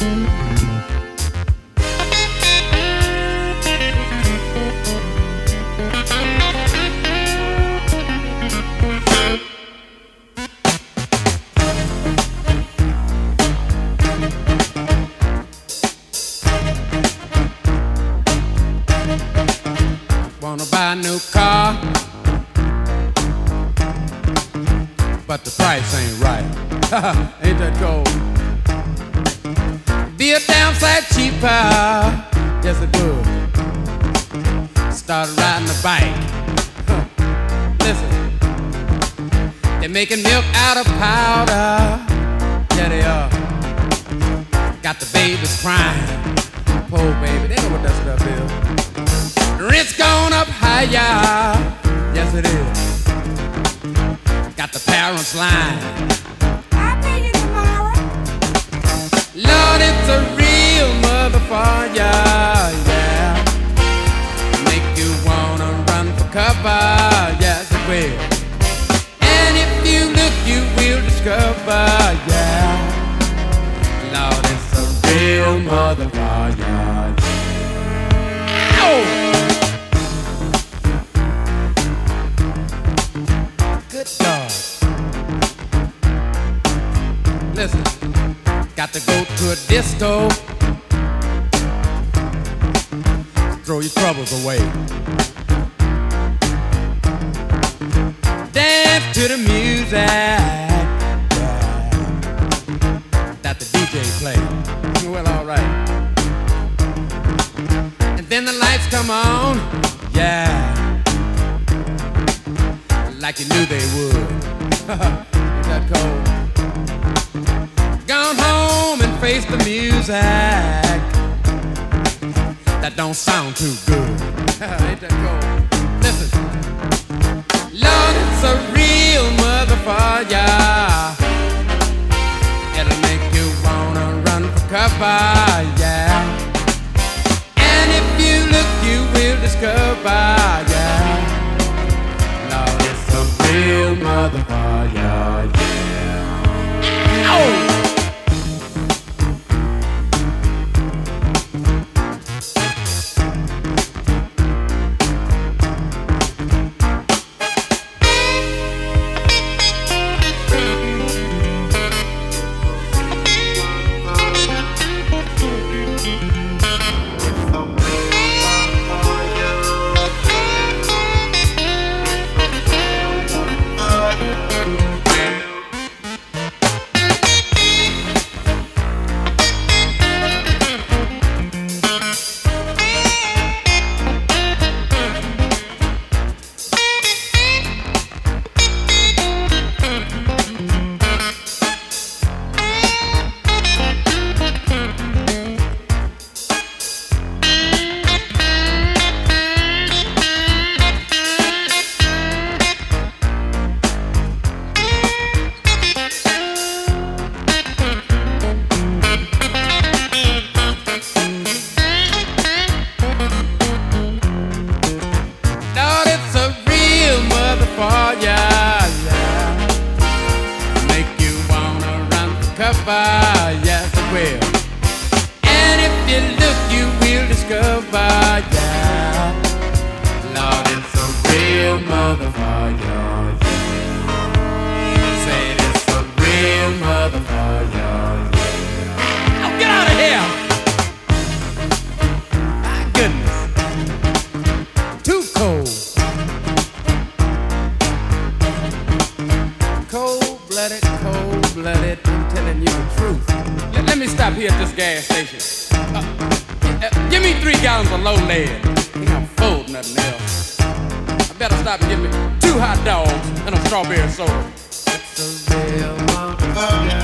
Wanna buy a new car, but the price ain't right. Ain't that cold? Be a damn sight cheaper. Yes, it would. Started riding a bike. Listen, they're making milk out of powder. Yeah, they are. Got the babies crying. Poor baby, they know what that stuff is. Rent's gone up higher. Yes, it is. Got the parents lying. I'll pay you tomorrow. Lord, it's a real motherfucker, yeah. Make you wanna run for cover. Yes, it will. And if you look, you will discover, yeah. Lord, it's a real motherfucker, yeah. Ow! Good dog. Listen, got to go to a disco. Throw your troubles away. Dance to the music that the DJ plays. Well, all right. And then the lights come on, yeah, like you knew they would. Is that cold? Gone home and face the music that don't sound too good. Ain't that cold? Listen, Lord, it's a real motherfucker. It'll make you wanna run for cover, yeah. And if you look, you will discover, yeah. Lord, it's a real motherfucker, yeah. Oh! Yes, it will. And if you look, you will discover, yeah. Lord, it's a real motherfucker, yeah. Say it's a real motherfucker, yeah. Oh, get out of here! My goodness. Too cold. Cold-blooded, I'm telling you the truth. Let me stop here at this gas station. Give me 3 gallons of low lead. I think I'm full, nothing else. I better stop and get me 2 hot dogs and a strawberry soda. It's a real motherfucker.